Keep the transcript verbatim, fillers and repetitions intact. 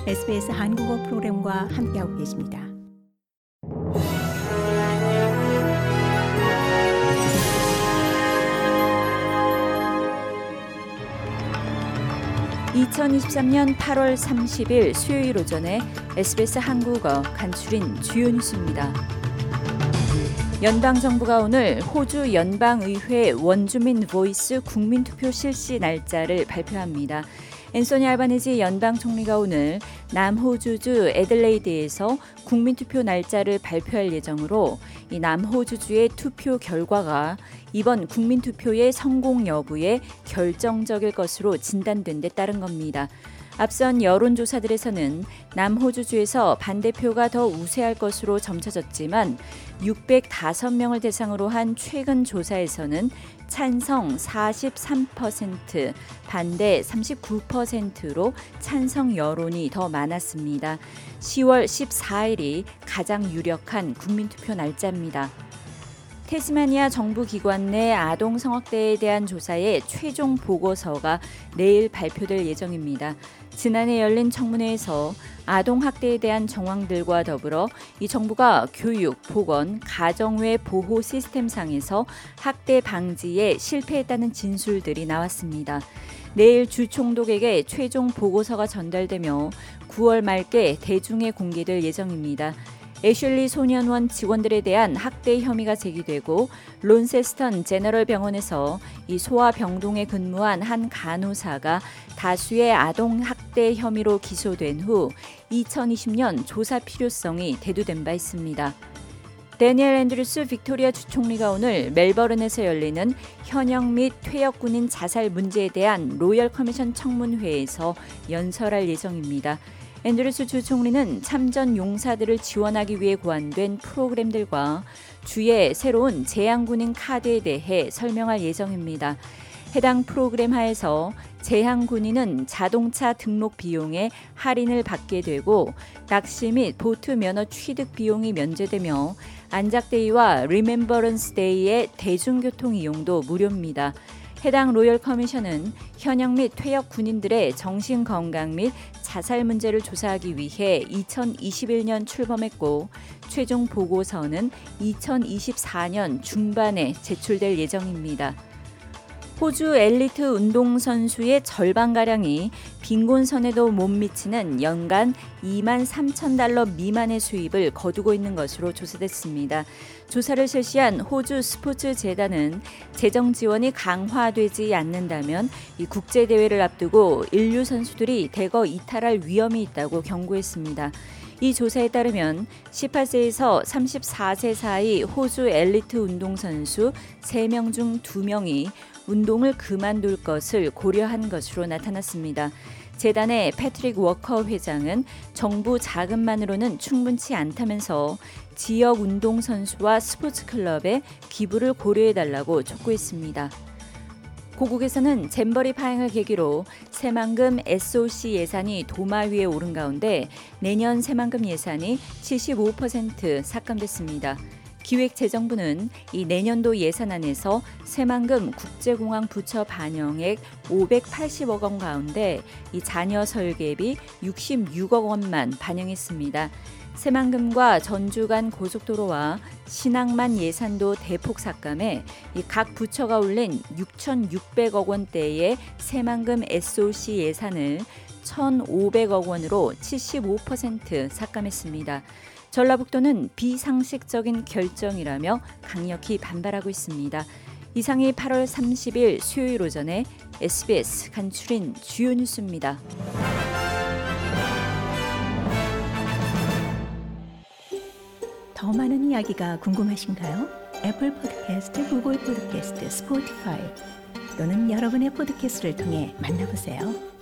에스비에스 한국어 프로그램과 함께하고 계십니다. 이천이십삼년 팔월 삼십일 수요일 오전에 에스비에스 한국어 간추린 주요 뉴스입니다. 연방정부가 오늘 호주 연방의회 원주민 보이스 국민투표 실시 날짜를 발표합니다. 앤소니 알바니지 연방총리가 오늘 남호주주 애들레이드에서 국민투표 날짜를 발표할 예정으로 이 남호주주의 투표 결과가 이번 국민투표의 성공 여부에 결정적일 것으로 진단된 데 따른 겁니다. 앞선 여론조사들에서는 남호주주에서 반대표가 더 우세할 것으로 점쳐졌지만 육백오 명을 대상으로 한 최근 조사에서는 찬성 사십삼 퍼센트, 반대 삼십구 퍼센트로 찬성 여론이 더 많았습니다. 시월 십사일이 가장 유력한 국민투표 날짜입니다. 태스마니아 정부기관 내 아동 성학대에 대한 조사의 최종 보고서가 내일 발표될 예정입니다. 지난해 열린 청문회에서 아동 학대에 대한 정황들과 더불어 이 정부가 교육, 보건, 가정외 보호 시스템상에서 학대 방지에 실패했다는 진술들이 나왔습니다. 내일 주 총독에게 최종 보고서가 전달되며 구월 말께 대중에 공개될 예정입니다. 애슐리 소년원 직원들에 대한 학대 혐의가 제기되고 론세스턴 제너럴 병원에서 이 소아병동에 근무한 한 간호사가 다수의 아동 학대 혐의로 기소된 후 이천이십년 조사 필요성이 대두된 바 있습니다. 데니엘 앤드루스 빅토리아 주총리가 오늘 멜버른에서 열리는 현역 및 퇴역 군인 자살 문제에 대한 로열 커미션 청문회에서 연설할 예정입니다. 앤드루스 주총리는 참전 용사들을 지원하기 위해 고안된 프로그램들과 주의 새로운 재향군인 카드에 대해 설명할 예정입니다. 해당 프로그램 하에서 재향군인은 자동차 등록 비용에 할인을 받게 되고 낚시 및 보트 면허 취득 비용이 면제되며 안작데이와 리멤버런스 데이의 대중교통 이용도 무료입니다. 해당 로열 커미션은 현역 및 퇴역 군인들의 정신건강 및 자살 문제를 조사하기 위해 이천이십일년 출범했고 최종 보고서는 이천이십사년 중반에 제출될 예정입니다. 호주 엘리트 운동선수의 절반가량이 빈곤선에도 못 미치는 연간 이만 삼천 달러 미만의 수입을 거두고 있는 것으로 조사됐습니다. 조사를 실시한 호주 스포츠재단은 재정 지원이 강화되지 않는다면 이 국제대회를 앞두고 인류 선수들이 대거 이탈할 위험이 있다고 경고했습니다. 이 조사에 따르면 십팔세에서 삼십사세 사이 호주 엘리트 운동선수 세 명 중 두 명이 운동을 그만둘 것을 고려한 것으로 나타났습니다. 재단의 패트릭 워커 회장은 정부 자금만으로는 충분치 않다면서 지역 운동선수와 스포츠클럽에 기부를 고려해달라고 촉구했습니다. 고국에서는 잼버리 파행을 계기로 새만금 에스오씨 예산이 도마 위에 오른 가운데 내년 새만금 예산이 칠십오 퍼센트 삭감됐습니다. 기획재정부는 이 내년도 예산안에서 새만금 국제공항 부처 반영액 오백팔십억 원 가운데 이 잔여 설계비 육십육억 원만 반영했습니다. 새만금과 전주 간 고속도로와 신항만 예산도 대폭 삭감해 이 각 부처가 올린 육천육백억 원대의 새만금 에스오씨 예산을 천오백억 원으로 칠십오 퍼센트 삭감했습니다. 전라북도는 비상식적인 결정이라며 강력히 반발하고 있습니다. 이상이 팔월 삼십일 수요일 오전에 에스비에스 간추린 주요 뉴스입니다. 더 많은 이야기가 궁금하신가요? 애플 팟캐스트, 구글 팟캐스트, 스포티파이 또는 여러분의 팟캐스트를 통해 만나보세요.